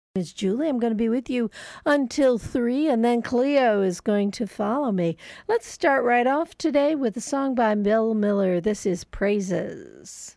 It's Julie. I'm going to be with you until 3, and then Cleo is going to follow me. Let's start right off today with a song by Bill Miller. This is Praises.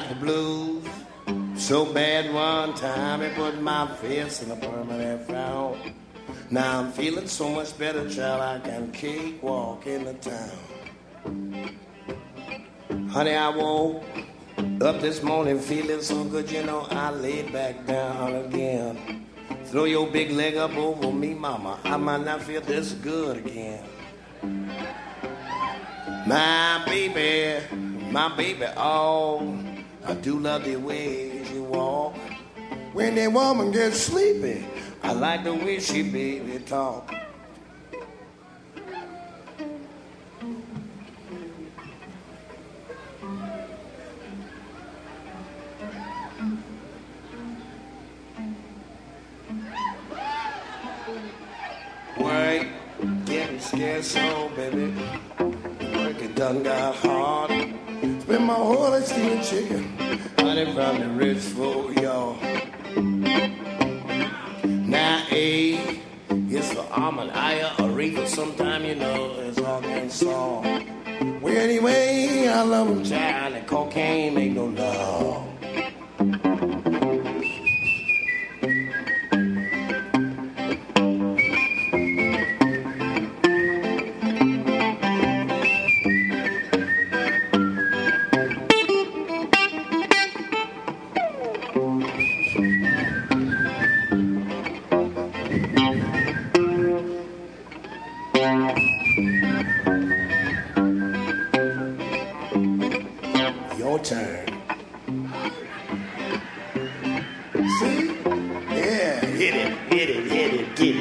Got the blues so bad one time it put my face in a permanent frown. Now I'm feeling so much better, child, I can cakewalk in the town. Honey, I woke up this morning feeling so good, you know, I laid back down again. Throw your big leg up over me, mama, I might not feel this good again. My baby, oh, I do love the way you walk. When that woman gets sleepy, I like the way she baby talk. Work, getting scared so, baby. Work it done got hard. Spend my whole life stealing chicken, honey from the rich folk, y'all. Now A is for almond, aya, Aretha. Sometime you know it's Arkansas. Well, anyway, I love them, child, and cocaine ain't no law. Your turn. See? Yeah, hit it, get it, get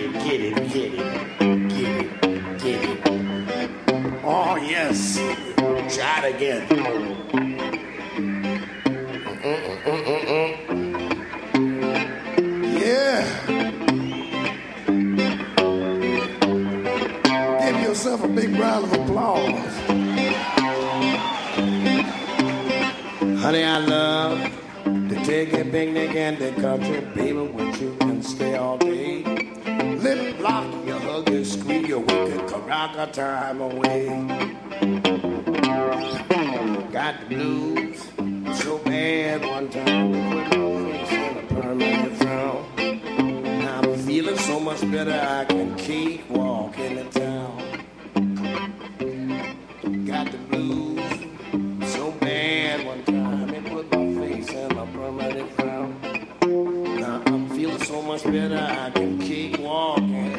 it. Oh, yes. Try it again. Yeah. Give yourself a big round of applause. Honey, I love to take a picnic and the country, baby, with you and stay all day. Lip lock, you hug, you squeeze, you wicked caraca time away. Got the blues so bad one time, put my face in a permanent frown. Now I'm feeling so much better, I can keep walking the town. Got the blues so bad one time, it put my face in a permanent frown. Now I'm feeling so much better, I can keep walking.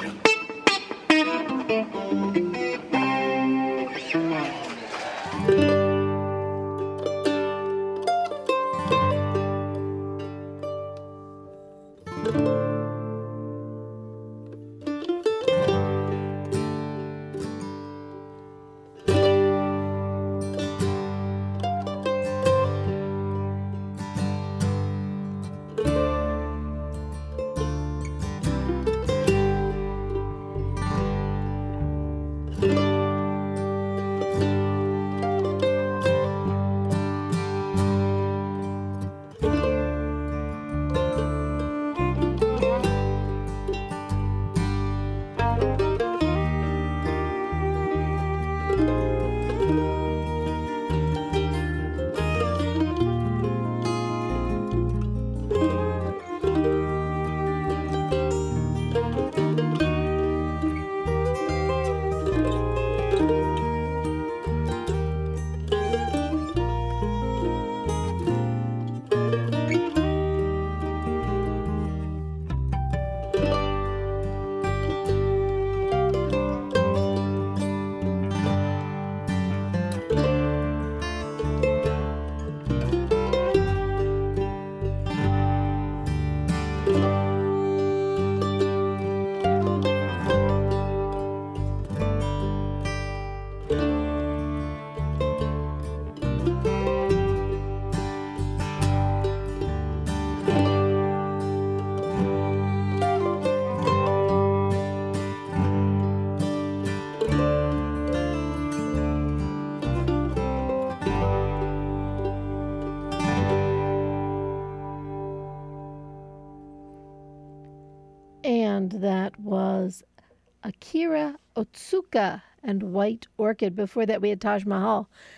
And that was Akira Otsuka and White Orchid. Before that, we had Taj Mahal.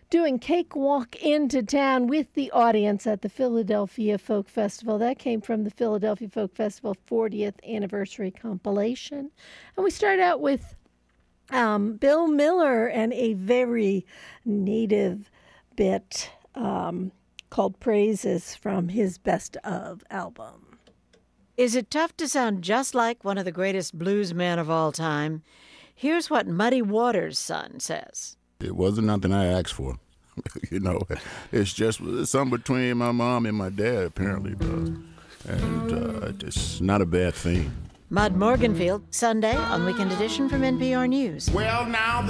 doing Cakewalk into Town with the audience at the Philadelphia Folk Festival. That came from the Philadelphia Folk Festival 40th anniversary compilation. And we start out with Bill Miller and a very native bit called Praises from his Best Of album. Is it tough to sound just like one of the greatest blues men of all time? Here's what Muddy Waters' son says. It wasn't nothing I asked for. It's just something between my mom and my dad, apparently. And it's not a bad thing. Mud Morganfield, Sunday on Weekend Edition from NPR News. Well, now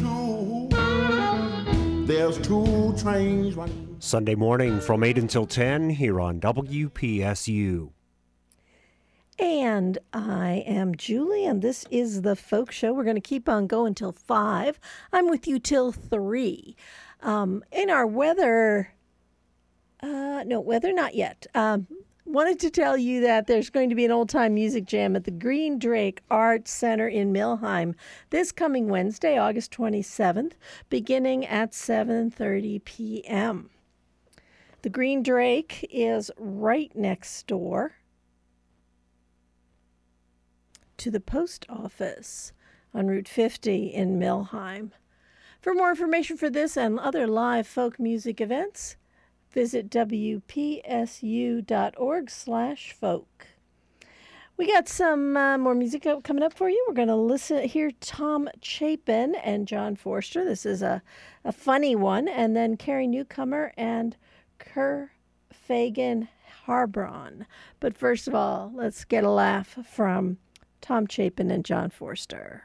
there's two trains running. Sunday morning from 8 until 10 here on WPSU. And I am Julie, and this is the Folk Show. We're going to keep on going till 5. I'm with you till 3. In our weather, weather not yet. Wanted to tell you that there's going to be an old-time music jam at the Green Drake Arts Center in Millheim this coming Wednesday, August 27th, beginning at 7:30 p.m. The Green Drake is right next door to the post office on Route 50 in Millheim. For more information for this and other live folk music events, visit wpsu.org/folk. We got some more music coming up for you. We're going to hear Tom Chapin and John Forster. This is a funny one. And then Carrie Newcomer and Kerr Fagan Harbron. But first of all, let's get a laugh from Tom Chapin and John Forster.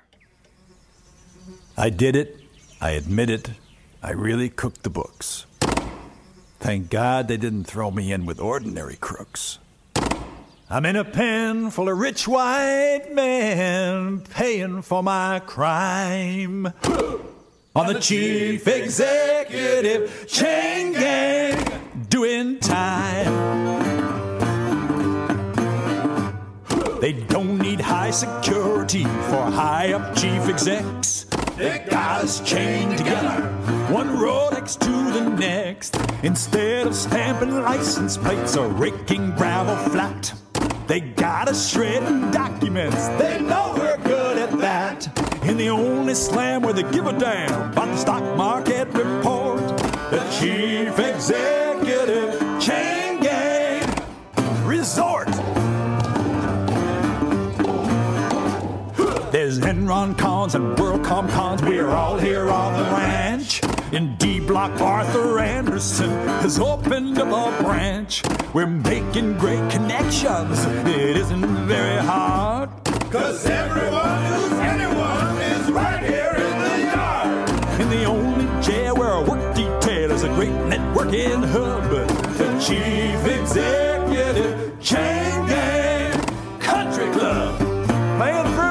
I did it. I admit it. I really cooked the books. Thank God they didn't throw me in with ordinary crooks. I'm in a pen full of rich white men paying for my crime. On the chief executive chain gang doing time. They don't need high security for high-up chief execs. They got us chained together, one Rolex to the next. Instead of stamping license plates or raking gravel flat, they got us shredding documents. They know we're good at that. In the only slam where they give a damn about the stock market report, the chief executive chain gang resort. There's Enron cons and WorldCom cons. We're all here on the ranch. In D Block, Arthur Anderson has opened up a branch. We're making great connections. It isn't very hard. 'Cause everyone who's anyone is right here in the yard. In the only jail where a work detail is a great networking hub. The chief executive chain gang country club. Playing through.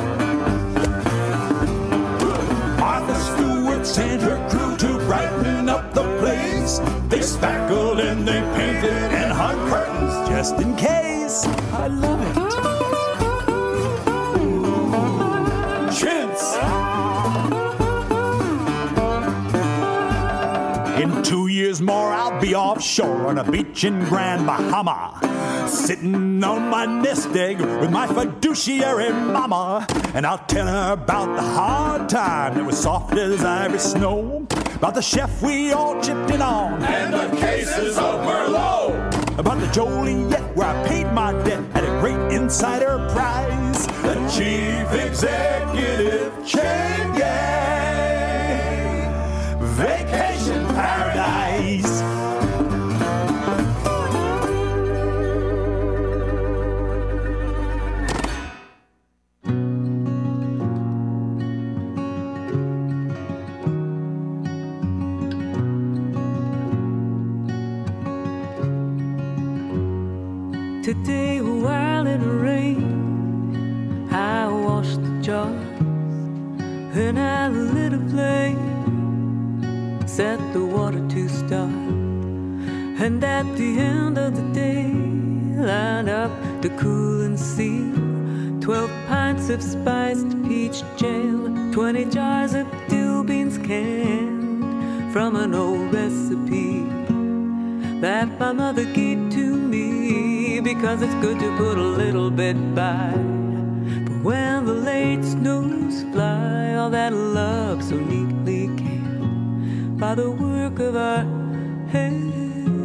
Sent her crew to brighten up the place. They spackled and they painted and hung curtains just in case. I love it. Chintz. In 2 years more, I'll be offshore on a beach in Grand Bahama, sitting on my nest egg with my fiduciary mama. And I'll tell her about the hard time that was soft as ivory snow, about the chef we all chipped in on, and the cases of Merlot, about the Joliet where I paid my debt at a great insider prize. The chief executive chain gang vacation paradise. Today, while it rained, I washed the jars and I lit a flame, set the water to start, and at the end of the day, lined up to cool and seal 12 pints of spiced peach jam, 20 jars of dill beans canned, from an old recipe that my mother gave to me, because it's good to put a little bit by for when the late snows fly. All that love so neatly came by the work of our hands.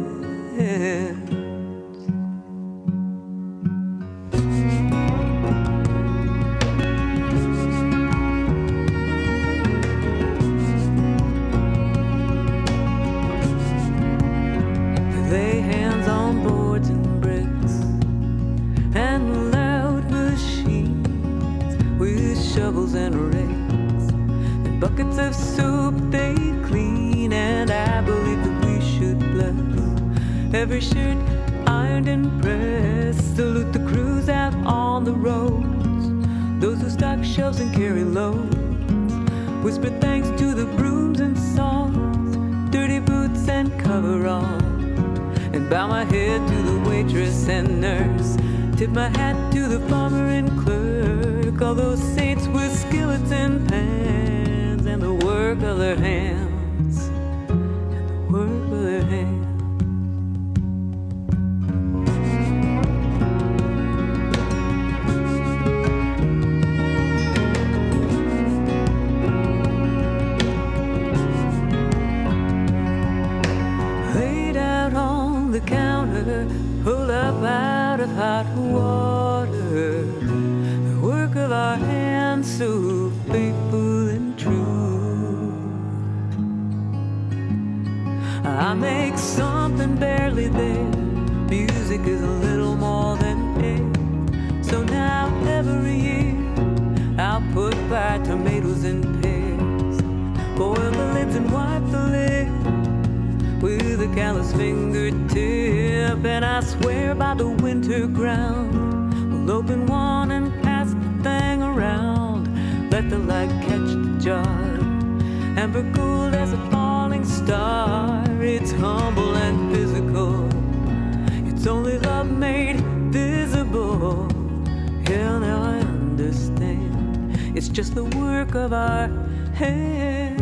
Lay hands on boards and bricks and loud machines with shovels and rakes and buckets of soup they clean. And I believe that we should bless every shirt ironed and pressed. Salute the crews out on the roads, those who stock shelves and carry loads. Whisper thanks to the brooms and saws, dirty boots and coveralls, and bow my head to the waitress and nurse. Tip my hat to the farmer and clerk, all those saints with skillets and pans, and the work of their hands, and the work of their hands. Pull up out of hot water, the work of our hands so faithful and true. I make something barely there, music is a little more than air. So now every year I'll put by tomatoes and pears, boil the lids and wipe the lid with a callous fingertip. And I swear by the winter ground, we'll open one and pass the thing around. Let the light catch the jar, amber gold as a falling star. It's humble and physical, it's only love made visible. Yeah, now I understand, it's just the work of our hands.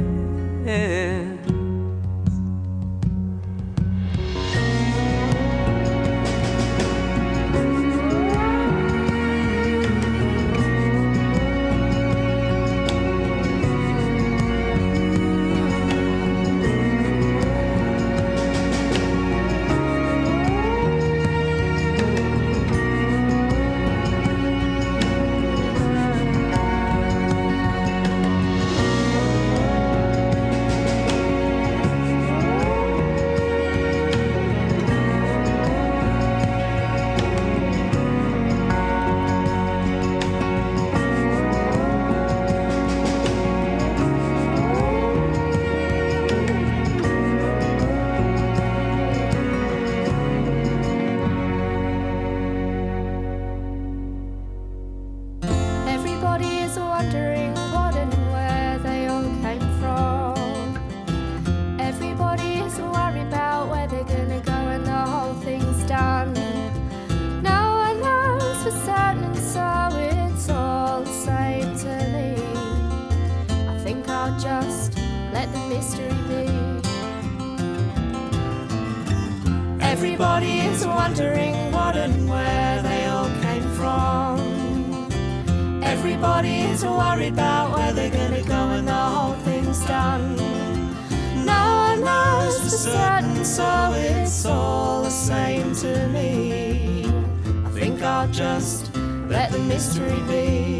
Everybody is wondering what and where they all came from. Everybody is worried about where they're gonna go when the whole thing's done. No one knows for certain, so it's all the same to me. I think I'll just let the mystery be.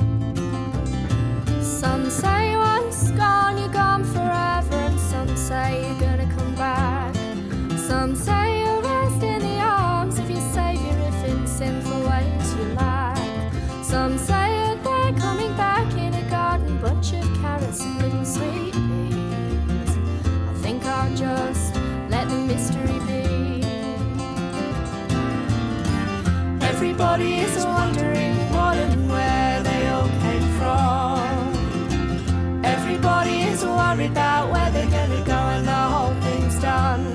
Some say once gone, you're gone forever, and some say you're gonna come back. Some say you'll rest in the arms of your Saviour if in sinful ways you lack. Some say they're coming back in a garden, bunch of carrots and little sweet peas. I think I'll just let the mystery be. Everybody is wondering what and where they all came from. Everybody is worried about where they're gonna go when the whole thing's done.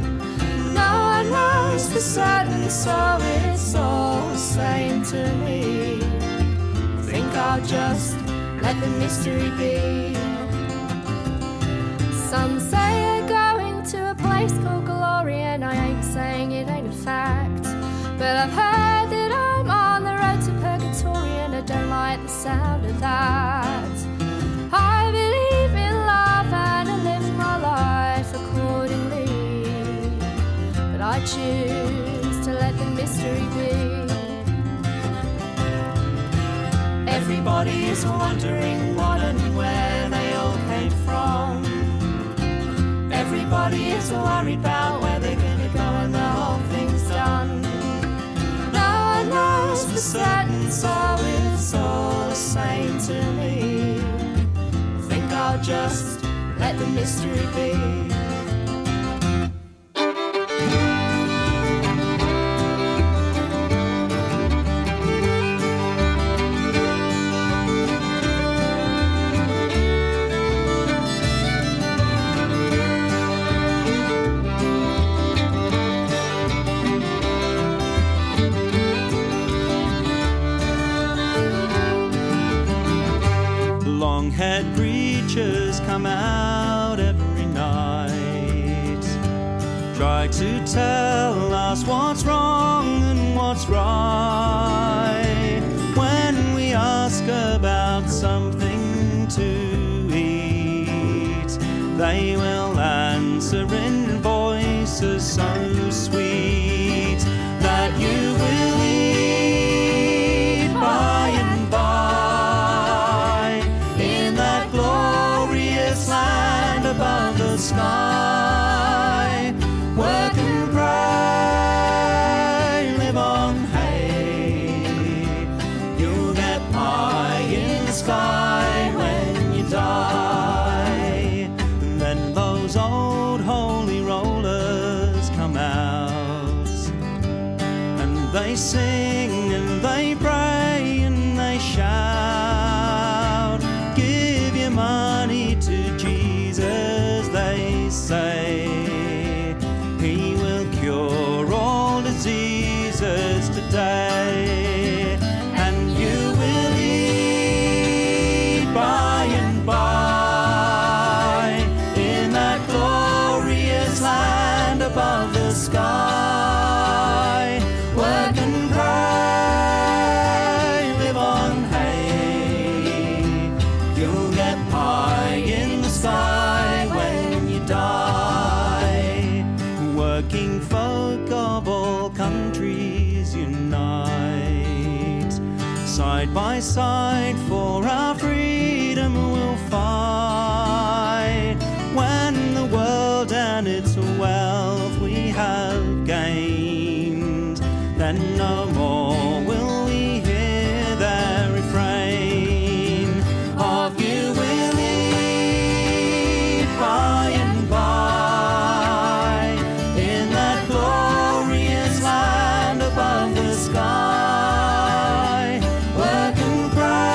Knows for certain, so it's all the same to me. I think I'll just let the mystery be. Some say you're going to a place called Glory, and I ain't saying it ain't a fact, but I've heard that I'm on the road to purgatory, and I don't like the sound of that. I believe in love and I live my life accordingly, but I choose to let the mystery be. Everybody is wondering what and where they all came from. Everybody is worried about where they're gonna go and the whole thing's done. No one knows for certain, so it's all the same to me. I think I'll just let the mystery be. Long-haired preachers come out every night, try to tell us what's wrong and what's right. When we ask about something to eat, they will answer in voices so sweet that you will eat by and by in that glorious land above the sky. Work and pray, live on hay. You'll get pie in the sky when you die. And then those old holy rollers come out, and they sing and they pray and they shout. Give your money to Jesus, they say. He will cure all diseases today, and you will eat by and by in that glorious land above the sky. Work and pray, live on hay. You'll get pie in the sky when you die. Working folk of all countries unite, side by side for our freedom we'll fight. When the world and its wealth we have gained, then no more will we hear their refrain of you will eat by and by in that glorious land above the sky. Work and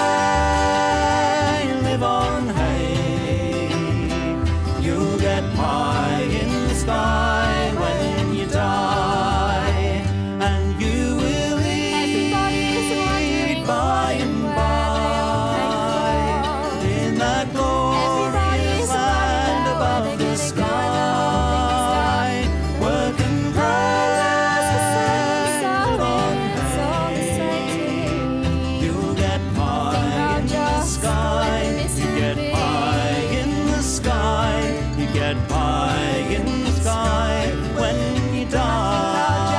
pray, live on hay. You'll get pie in the sky when you die, and you will eat by and by in that glorious land above the sky. Work and pray, live on hay. You'll get pie in the sky. You get pie in the sky. You get pie in the sky when you die.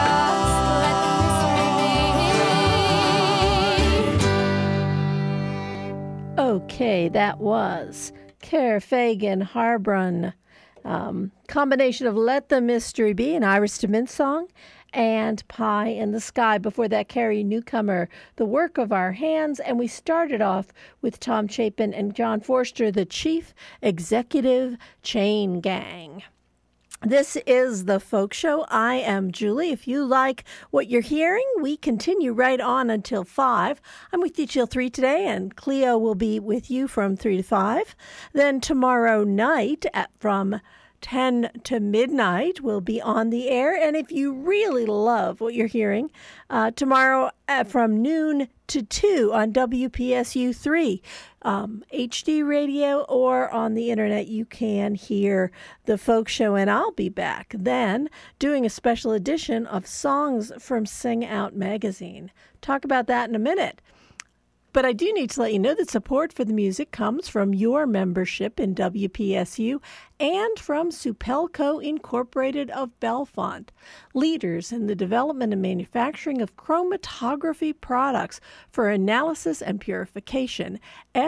Okay, that was Fagan Harbrun. Combination of Let the Mystery Be, an Iris DeMint song, and Pie in the Sky. Before that, Carrie Newcomer, The Work of Our Hands. And we started off with Tom Chapin and John Forster, the Chief Executive Chain Gang. This is the Folk Show. I am Julie. If you like what you're hearing, we continue right on until 5. I'm with you till 3 today, and Cleo will be with you from 3 to 5. Then tomorrow night from 10 to midnight, we'll be on the air. And if you really love what you're hearing, tomorrow from noon to 2 on WPSU 3, HD radio, or on the internet, you can hear the Folk Show. And I'll be back then doing a special edition of Songs from Sing Out magazine. Talk about that in a minute. But I do need to let you know that support for the music comes from your membership in WPSU and from Supelco Incorporated of Bellefonte, leaders in the development and manufacturing of chromatography products for analysis and purification,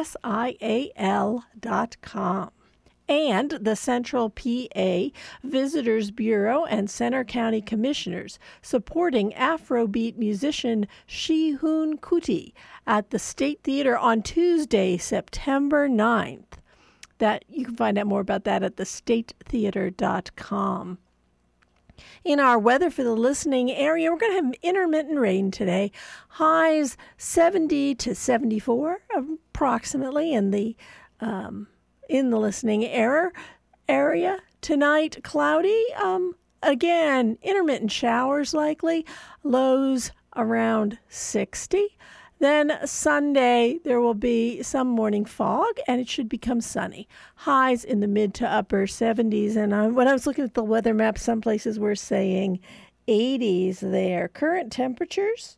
SIAL.com. And the Central PA Visitors Bureau and Center County Commissioners supporting Afrobeat musician Shihun Kuti at the State Theater on Tuesday, September 9th. That you can find out more about that at thestatetheater.com. In our weather for the listening area, we're going to have intermittent rain today. Highs 70 to 74 approximately in the listening area. Tonight, cloudy. Again, intermittent showers likely. Lows around 60. Then Sunday, there will be some morning fog, and it should become sunny. Highs in the mid to upper 70s. And when I was looking at the weather map, some places were saying 80s there. Current temperatures,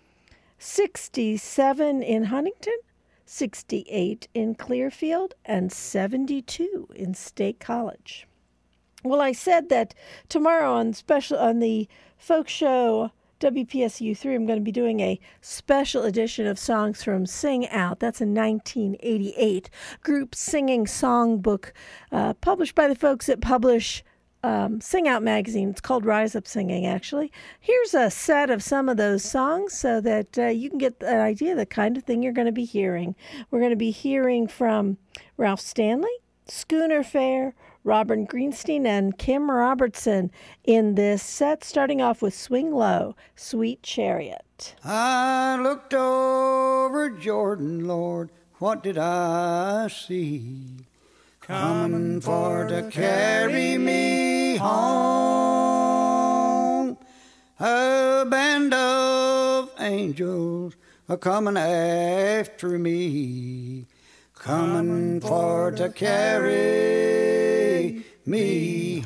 67 in Huntington, 68 in Clearfield, and 72 in State College. Well, I said that tomorrow on the Folk Show WPSU 3, I'm going to be doing a special edition of Songs from Sing Out. That's a 1988 group singing songbook published by the folks that publish Sing Out magazine. It's called Rise Up Singing, actually. Here's a set of some of those songs so that you can get an idea of the kind of thing you're going to be hearing. We're going to be hearing from Ralph Stanley, Schooner Fair, Robert Greenstein, and Kim Robertson in this set, starting off with Swing Low, Sweet Chariot. I looked over Jordan, Lord, what did I see? Coming for to carry me home. A band of angels a coming after me, coming for to carry me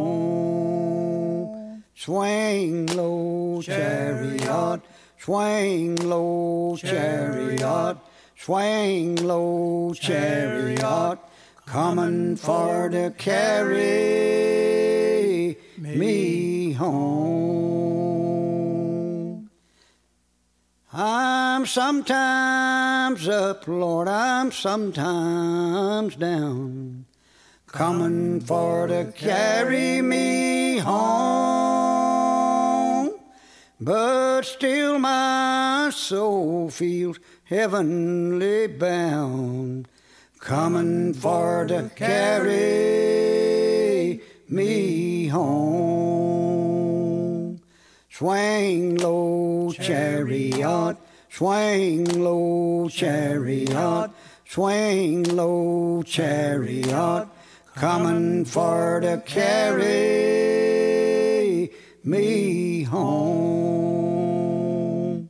home. Swing low, chariot, swing low, chariot, swing low, chariot, coming for to carry me home. I'm sometimes up, Lord, I'm sometimes down, coming for to carry me home. But still my soul feels heavenly bound, coming for to carry me home. Swing low, chariot, swing low, chariot, swing low, chariot, coming for to carry me home.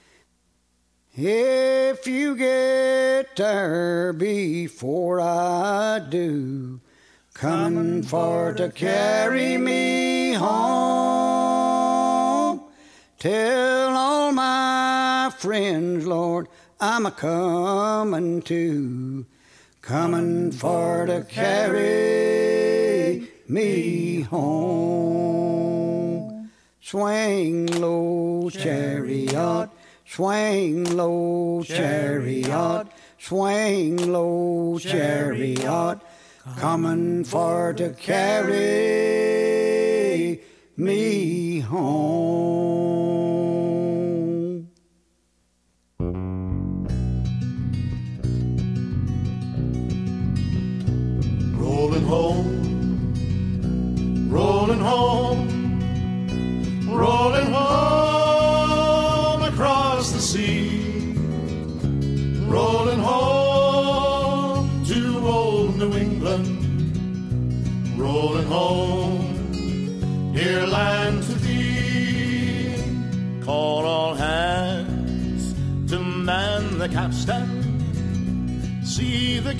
If you get there before I do, coming for to carry me home, tell all my friends, Lord, I'm a-coming too, coming for to carry me home. Swing low, chariot, swing low, chariot, swing low, chariot, coming for to carry me home. Rolling home, rolling home, rolling home across the sea, rolling home to old New England, rolling home capstan. See the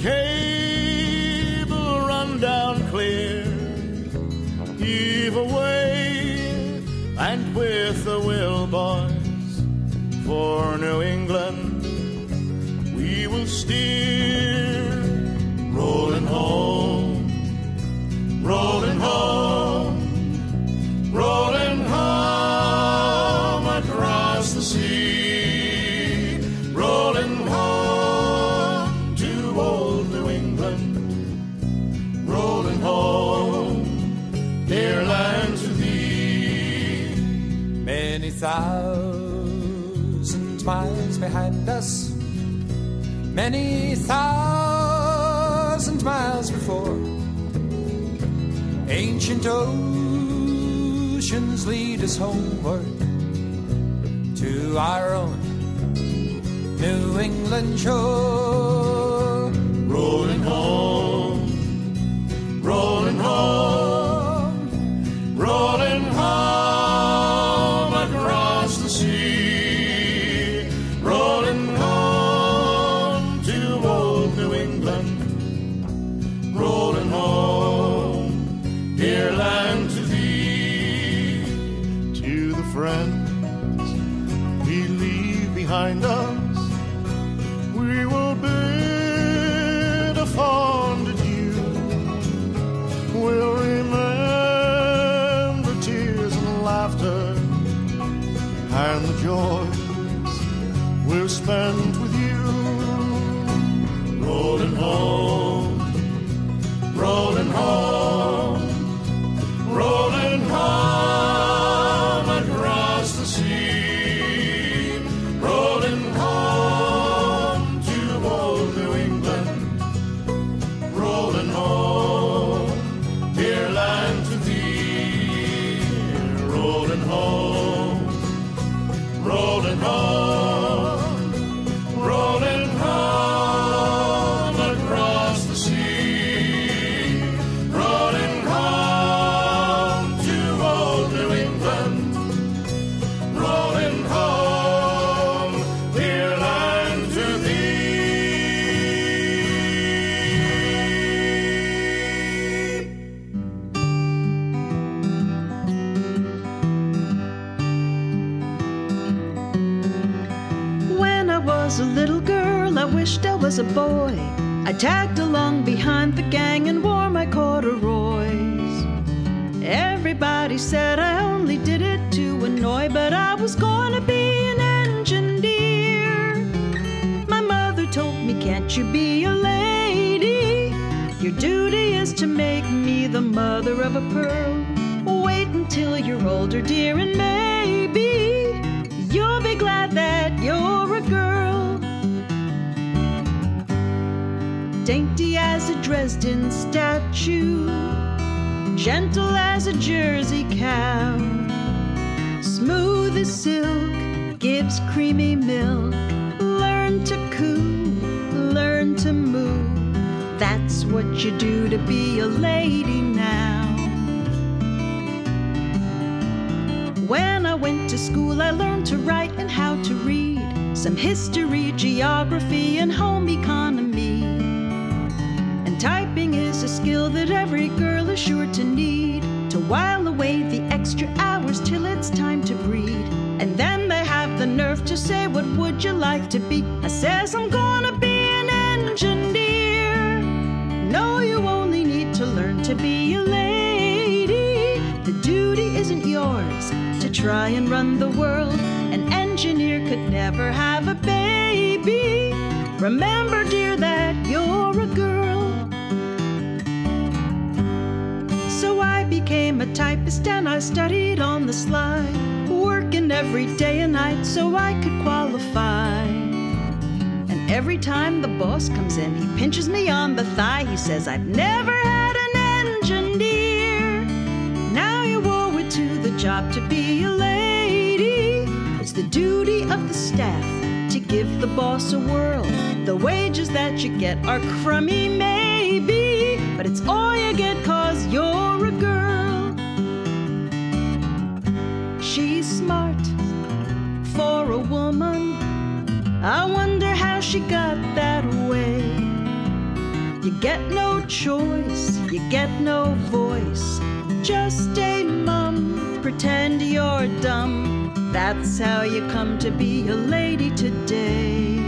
cable run down clear. Heave away, and with the will, boys, for New England we will steer. Rolling home, rolling home, rolling home across the sea. Rolling home to old New England. Rolling home, dear land to thee. Many thousand miles behind us, many thousand miles before, ancient oceans lead us homeward to our own New England shore. Rolling home, rolling home, rolling home across the sea. Rolling home to old New England. Rolling home, dear land to thee. To the friends we leave behind us, we will bid a fond adieu. We'll remember tears and laughter and the joys we've spent with you. Rolling home, rolling home, rolling home across the sea. Rolling home to old New England. Rolling home, dear land to thee. Rolling home, rolling home, rolling home across the sea. Rolling home to old New England. Rolling home, dear land to thee. When I was a little girl, I wished I was a boy. I tagged along behind the gang and wore my corduroys. Everybody said I only did it to annoy, but I was gonna be an engineer. My mother told me, can't you be a lady? Your duty is to make me the mother of a pearl. Wait until you're older, dear, and maybe you'll be glad that you're a girl. Dainty as a Dresden statue, gentle as a Jersey cow, smooth as silk, gives creamy milk. Learn to coo, learn to moo. That's what you do to be a lady now. When I went to school, I learned to write and how to read, some history, geography, and home economy. And typing is a skill that every girl is sure to need, to while away the extra hours till it's time to breed. And then they have the nerve to say, what would you like to be? I says, I'm gonna be an engineer. No, you only need to learn to be a lady. The duty isn't yours to try and run the world. An engineer could never have a baby. Remember, dear, that you're a girl. So I became a typist and I studied on the sly, working every day and night so I could qualify. And every time the boss comes in, he pinches me on the thigh. He says, I've never had an engineer. Now you owe it to the job to be a lady. It's the duty of the staff to give the boss a whirl. The wages that you get are crummy, maybe, but it's all you get 'cause you're a girl. She's smart for a woman, I wonder how she got that way. You get no choice, you get no voice. Just stay mum, pretend you're dumb. That's how you come to be a lady today.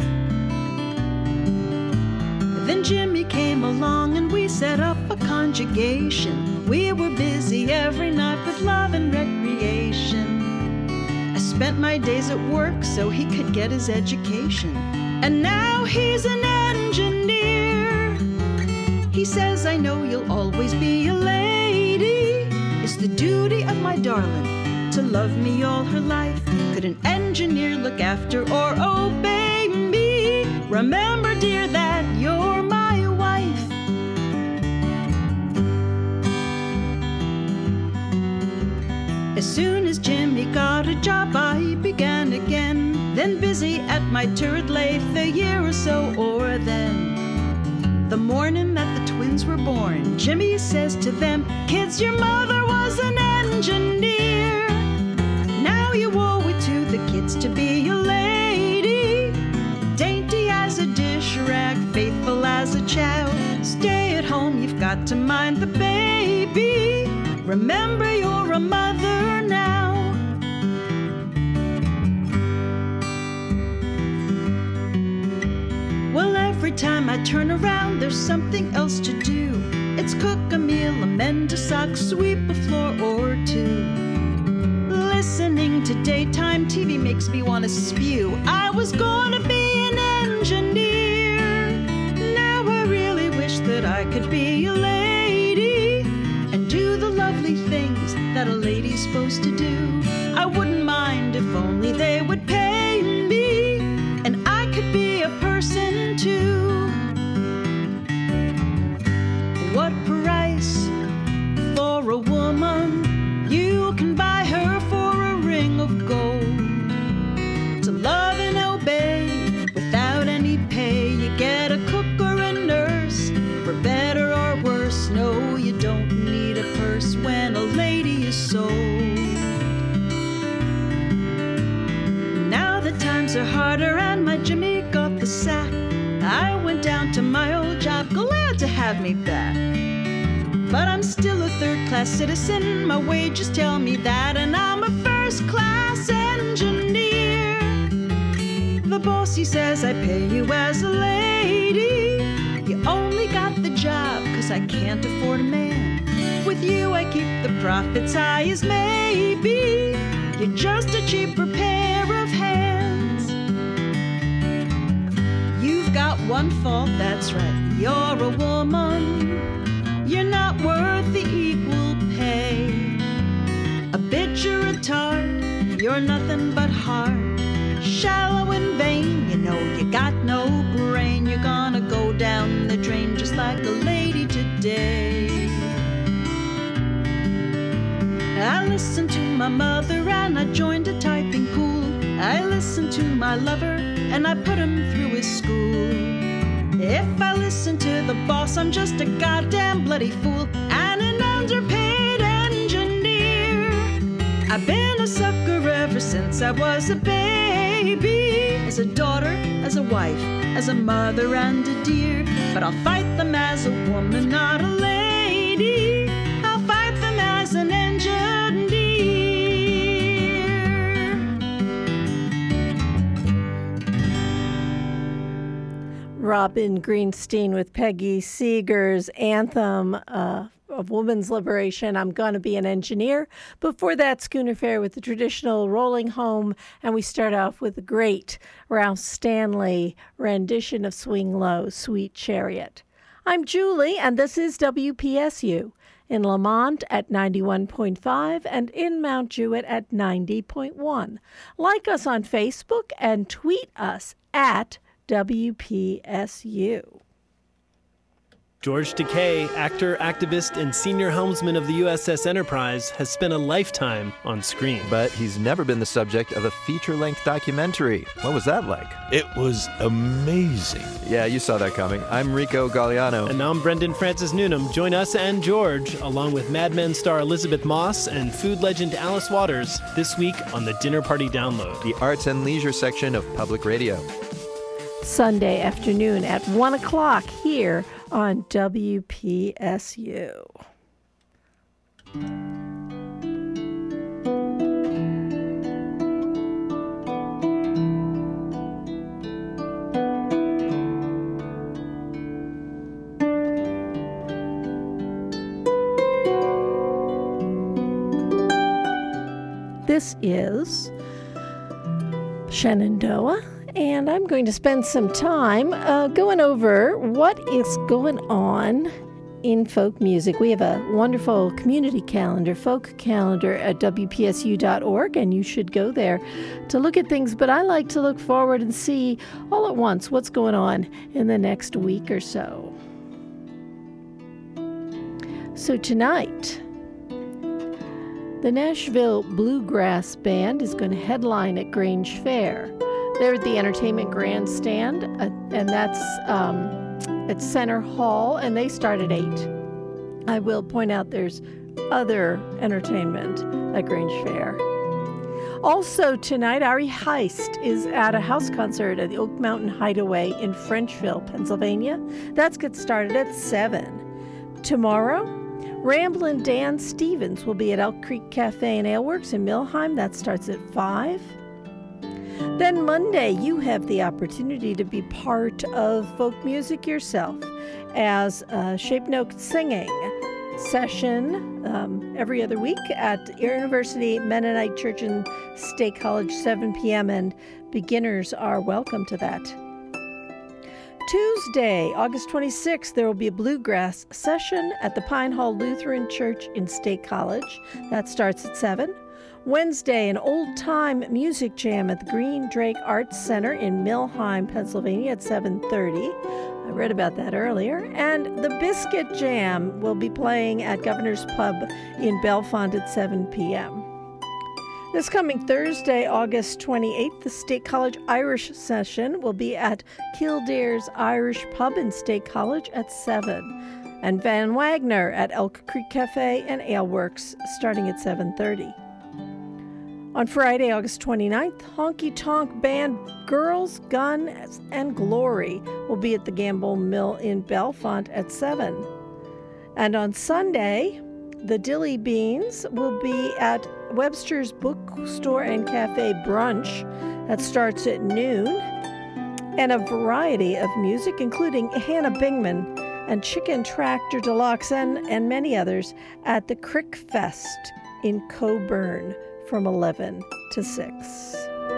Then Jimmy came along and we set up a conjugation. We were busy every night with love and recreation. I spent my days at work so he could get his education. And now he's an engineer. He says, I know you'll always be a lady. It's the duty of my darling to love me all her life. Could an engineer look after or obey me? Remember, dear, that you're my wife. As soon as Jimmy got a job, I began again. Then busy at my turret lathe a year or so or then. The morning that the twins were born, Jimmy says to them, kids, your mother was an engineer. Now you owe it to the kids to be a lady. Dainty as a dish rag, faithful as a child. Stay at home, you've got to mind the baby. Remember, you're a mother now. Well, every time I turn around, there's something else to do. It's cook a meal, amend a sock, sweep a floor or two. Listening to daytime TV makes me want to spew. I was gonna be an engineer. Now I really wish that I could be a lady and do the lovely things that a lady's supposed to do. I wouldn't mind if only they would pay me, and I could be a person too. What price for a woman? You can buy her for a ring of gold. To love and obey without any pay. You get a cook or a nurse, for better or worse. No, you don't need a purse when a lady is sold. Now the times are harder and my Jimmy got the sack. I went down to my old job, glad to have me back. But I'm still a third-class citizen, my wages tell me that, and I'm a first-class engineer. The boss, he says, I pay you as a lady. You only got the job 'cause I can't afford a man. With you I keep the profits high as maybe. You're just a cheaper pair of hands. You've got one fault, that's right, you're a woman. You're not worth the equal pay. A bitch or a tart, you're nothing but hard. Shallow and vain, you know you got no brain. You're gonna go down the drain just like a lady today. I listened to my mother and I joined a typing pool. I listened to my lover and I put him through his school. If I listen to the boss, I'm just a goddamn bloody fool and an underpaid engineer. I've been a sucker ever since I was a baby. As a daughter, as a wife, as a mother and a dear. But I'll fight them as a woman, not a lady. I'll fight them as an engineer. Robin Greenstein with Peggy Seeger's anthem of women's liberation, I'm Gonna Be an Engineer. Before that, Schooner Fair with the traditional Rolling Home, and we start off with a great Ralph Stanley rendition of Swing Low, Sweet Chariot. I'm Julie, and this is WPSU in Lamont at 91.5 and in Mount Jewett at 90.1. Like us on Facebook and tweet us at WPSU. George Takei, actor, activist, and senior helmsman of the USS Enterprise, has spent a lifetime on screen. But he's never been the subject of a feature-length documentary. What was that like? It was amazing. Yeah, you saw that coming. I'm Rico Galliano. And now I'm Brendan Francis Newnham. Join us and George, along with Mad Men star Elizabeth Moss and food legend Alice Waters, this week on the Dinner Party Download, the arts and leisure section of public radio. Sunday afternoon at 1 o'clock here on WPSU. This is Shenandoah. And I'm going to spend some time going over what is going on in folk music. We have a wonderful community calendar, folk calendar at WPSU.org, and you should go there to look at things. But I like to look forward and see all at once what's going on in the next week or so. So tonight, the Nashville Bluegrass Band is going to headline at Grange Fair. They're at the Entertainment Grandstand, and that's at Center Hall, and they start at 8. I will point out there's other entertainment at Grange Fair. Also tonight, Ari Heist is at a house concert at the Oak Mountain Hideaway in Frenchville, Pennsylvania. That gets started at 7. Tomorrow, Ramblin' Dan Stevens will be at Elk Creek Cafe and Ale Works in Millheim. That starts at 5. Then Monday, you have the opportunity to be part of folk music yourself as a Shape Note singing session every other week at University Mennonite Church and State College, 7 p.m., and beginners are welcome to that. Tuesday, August 26th, there will be a bluegrass session at the Pine Hall Lutheran Church in State College. That starts at 7. Wednesday, an old-time music jam at the Green Drake Arts Center in Millheim, Pennsylvania at 7:30. I read about that earlier. And the Biscuit Jam will be playing at Governor's Pub in Bellefonte at 7 p.m. This coming Thursday, August 28th, the State College Irish session will be at Kildare's Irish Pub in State College at 7. And Van Wagner at Elk Creek Cafe and Ale Works starting at 7:30. On Friday, August 29th, Honky Tonk band Girls, Guns, and Glory will be at the Gamble Mill in Bellefonte at 7. And on Sunday, the Dilly Beans will be at Webster's Bookstore and Cafe Brunch. That starts at noon. And a variety of music, including Hannah Bingman and Chicken Tractor Deluxe and many others at the Crick Fest in Coburn from 11 to 6.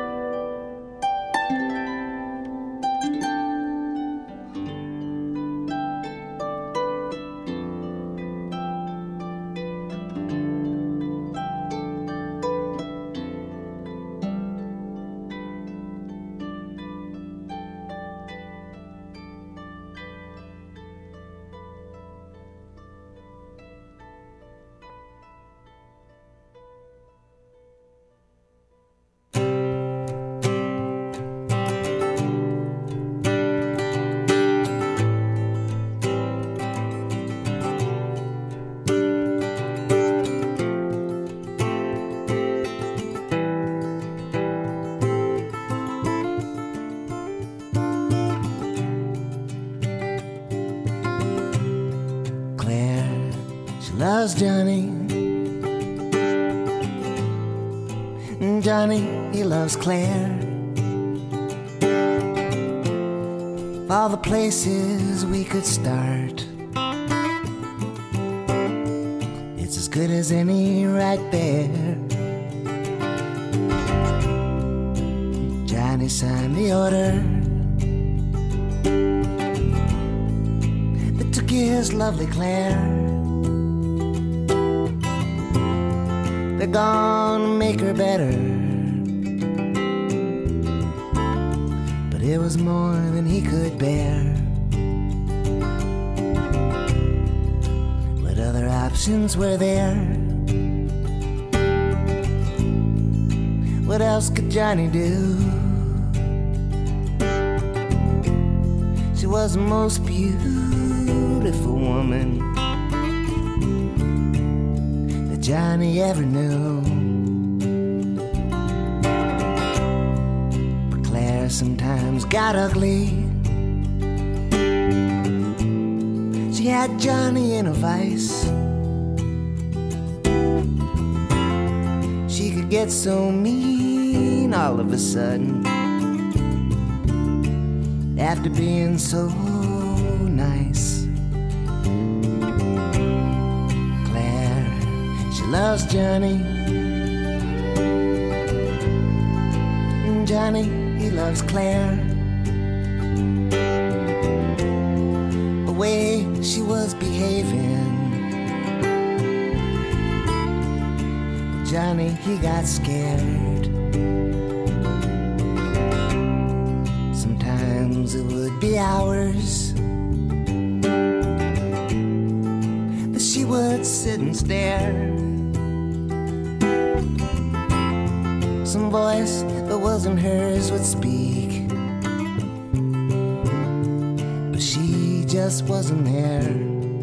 Loves Johnny. Johnny, he loves Claire. All the places we could start, it's as good as any right there. Johnny signed the order that took his lovely Claire. They're gonna make her better, but it was more than he could bear. emotions were there. What else could Johnny do? She was the most beautiful woman that Johnny ever knew. But Claire sometimes got ugly. She had Johnny in a vice. She could get so mean all of a sudden after being so nice. Claire, she loves Johnny. And Johnny, he loves Claire. The way she was behaving, Johnny, he got scared. Sometimes it would be hours that she would sit and stare. Some voice that wasn't hers would speak, but she just wasn't there.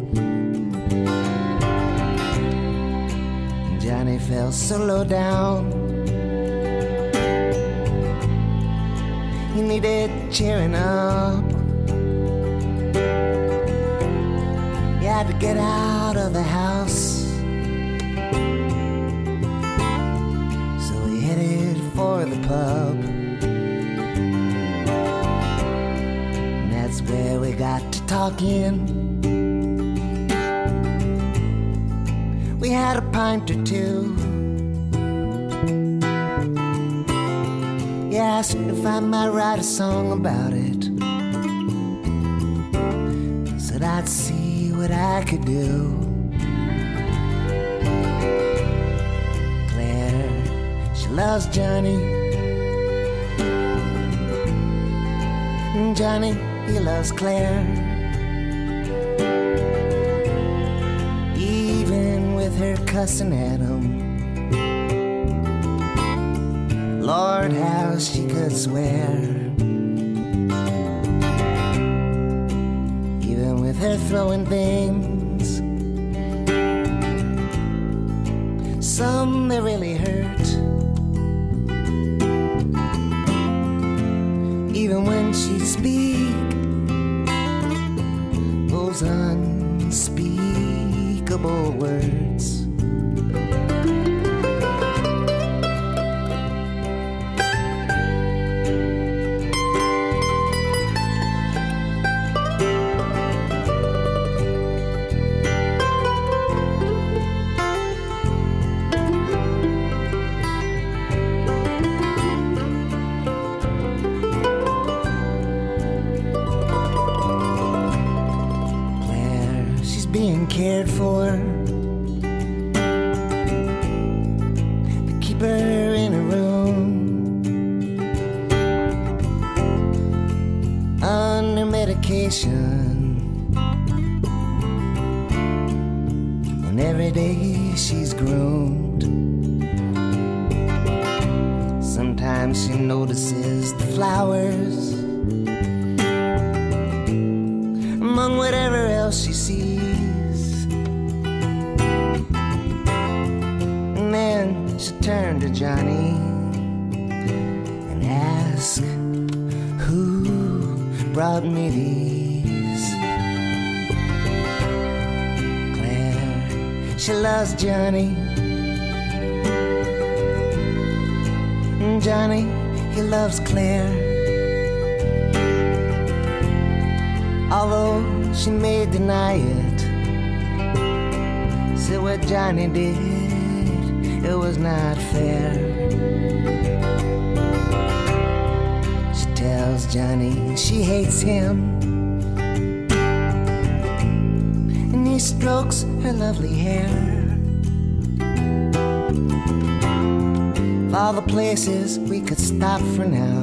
Johnny fell so low down, he needed cheering up. He had to get out of the house, so he headed for the pub. And that's where we got to talking. We had a pint or two. He asked if I might write a song about it. Said I'd see what I could do. Claire, she loves Johnny. And Johnny, he loves Claire. Even with her cussing at him, Lord, how she could swear. Even with her throwing things, some that really hurt. Even when she speak those unspeakable words. Cared for, to keep her in a room under medication, and every day she's groomed. Sometimes she notices the flowers among whatever else she sees. She turned to Johnny and asked, who brought me these? Claire, she loves Johnny. And Johnny, he loves Claire. Although she may deny it, said what Johnny did, it was not fair. She tells Johnny she hates him, and he strokes her lovely hair. Of all the places we could stop for now,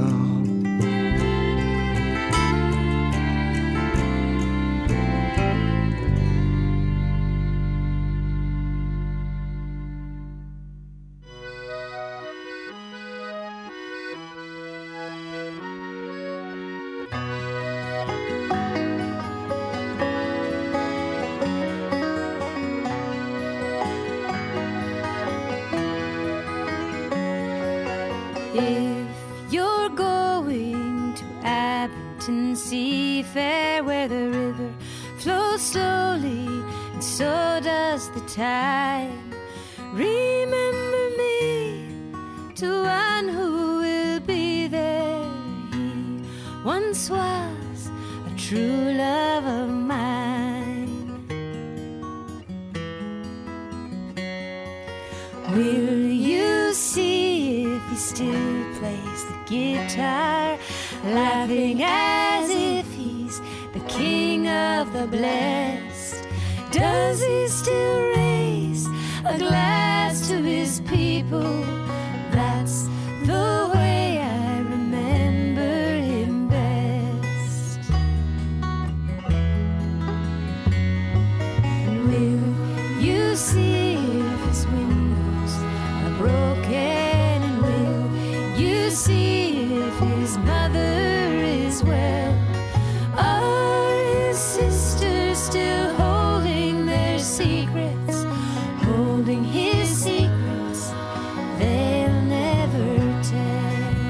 If you're going to Abington Seafair, where the river flows slowly and so does the tide, remember me to one who will be there. He once was a true love of mine. Will you see if he still plays the guitar, laughing as if he's the king of the blessed? Does he still raise a glass to his people? That's the way I remember him best. And will you see if his windows are broken? And will you see if his mother is well? Are his sisters still holding their secrets, holding his secrets they'll never tell?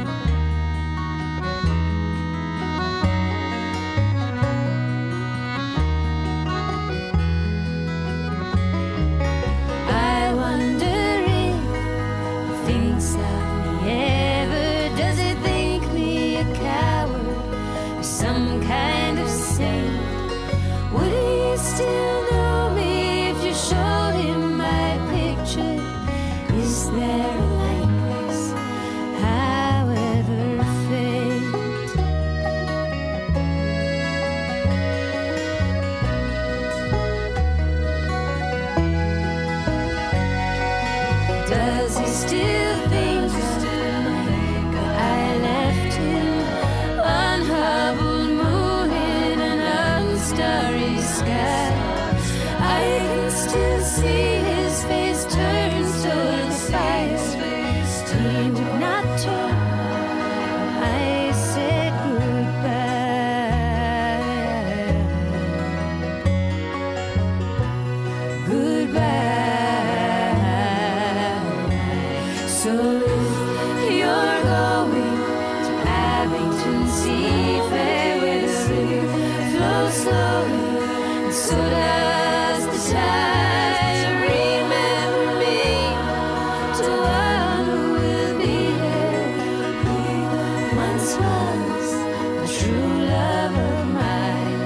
I wonder if he thinks of me ever. Does he think me a coward or some kind of saint? Would he still know me if you showed him my picture? Is there a likeness, however faint? Does he still think of me? I left him unhobbled, moon in an unstarry sky. I can still see his face turn toward the fire. He would not turn. I said goodbye. Goodbye. So if you're going to Abington Seafair, where the river flows slowly and so does the tide, remember me to one who will be there. He once was a true love of mine.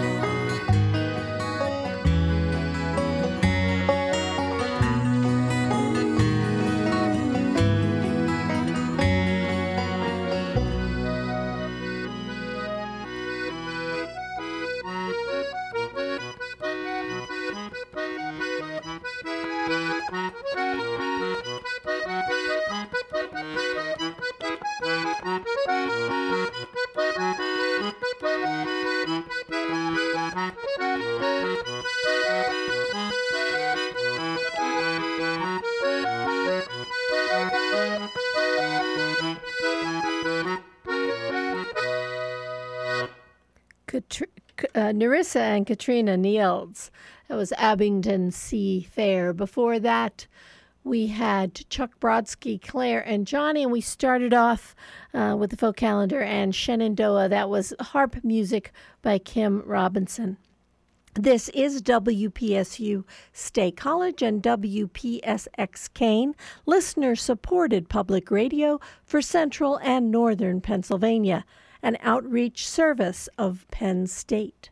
Nerissa and Katrina Niels. That was Abington Seafair. Before that, we had Chuck Brodsky, Claire, and Johnny, and we started off with the folk calendar and Shenandoah. That was harp music by Kim Robinson. This is WPSU State College and WPSX Kane, listener-supported public radio for Central and Northern Pennsylvania, an outreach service of Penn State.